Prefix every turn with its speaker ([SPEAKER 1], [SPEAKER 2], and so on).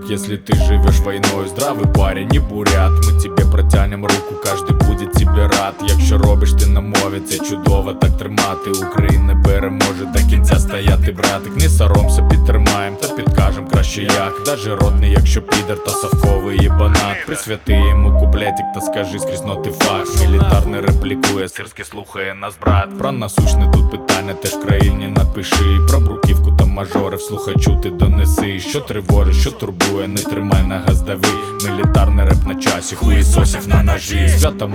[SPEAKER 1] если ты живешь войною. Здравый парень, не бурят, мы тебе протянем руку, каждый будет тебе рад. Якщо робиш ти на мові, це чудово так тримати. Україна переможе, до кінця стояти, братик. Не соромся, підтримаєм та підкажем краще як. Даже родний, якщо підер, та совковий єбанат. Присвяти йому куплетик та скажи скрізь ноти факт. Мілітарний реплікує, сирський слухає нас брат. Про насущне тут питання теж в країні напиши. Про бруківку та мажорів слухачу ти донеси. Що тривожить, що турбує, не тримай на газ дави. Мілітарний реп на часі, хуєсосів на ножі. Свято